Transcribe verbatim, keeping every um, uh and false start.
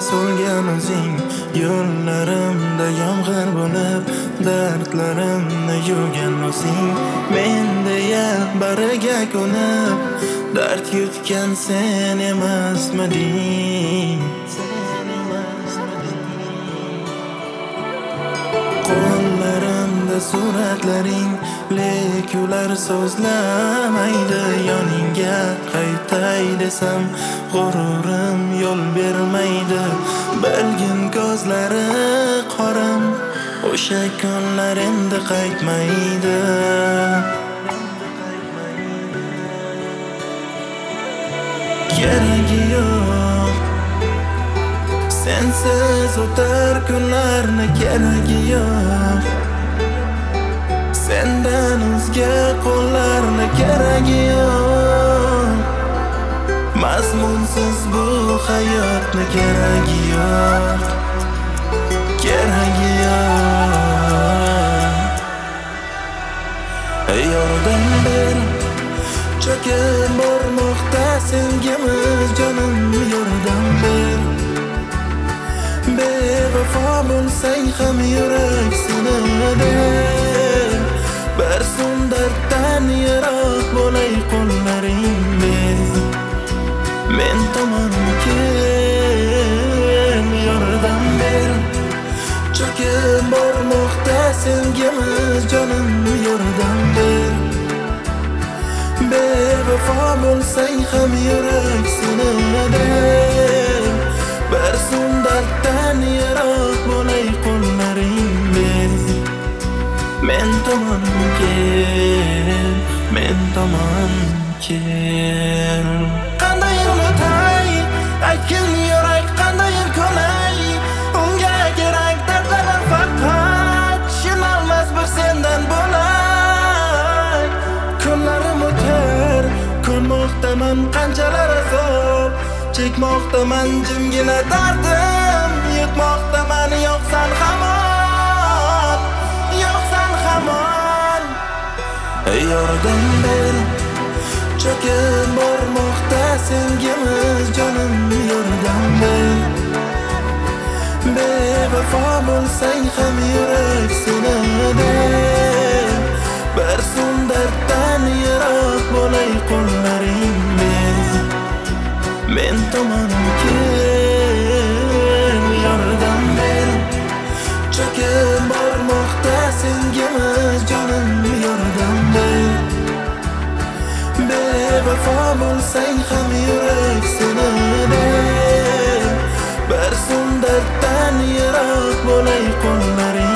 so'lgan o'zing, yo'llarimda yomg'ir bo'lib dardlarimni yuvgan o'zing. Men deya bariga ko'nib dard yutgan sen emasmiding? Qo'llarimda suratlaring, lek ular so'zlamaydi. Yoningga qaytay desam g'ururim yo'l bermaydi. Bilgin ko'zlari qorim, o'sha kunlar endi qaytmaydi. Keragi yo'q sensiz o'tar kunlarni, keragi yo'q sendan o'zga qo'llarni, keragi yo'q mazmunsiz bu hayotni, keragi yo'q, keragi yo'q. Yordam ber, cho'kib bormoqda sevgimiz, jonim yordam ber. Bevafo bo'lsang ham yurak sinadi. Bir so'm darddan yiroq bo'lay qo'llaring ber. Men tomon kel, yordam ber. Cho'kib bormoqda sevgimiz, jonim yordam ber. Bevafo bo'lsang ham yurak sinadi. Bir so'm darddan yiroq bo'lay qo'llaring ber. Men tomon kel, men tomon kel. Qanday unutay, aytgin yurak qanday ko'nay. Unga kerak dardlar faqat tushunolmas bir sendan bo'lay. Kunlarim o'tar, ko'rmoqdaman qanchalar azob, chekmoqdaman jimgina dardim, yutmoqdaman yo'qsan hamon, yo'qsan hamon. Yordam ber, cho'kib bormoqda sevgimiz, jonim yordam ber. Bevafo bo'lsang ham yurak sinadi. Bir so'm darddan yiroq bo'lay qo'llaring ber. Men tomon kel, yordam ber. Cho'kib bormoqda sevgimiz, jonim yordam ber. Bevafo bo'lsang ham yurak sinadi. Bir so'm darddan yiroq bo'lay qo'llaring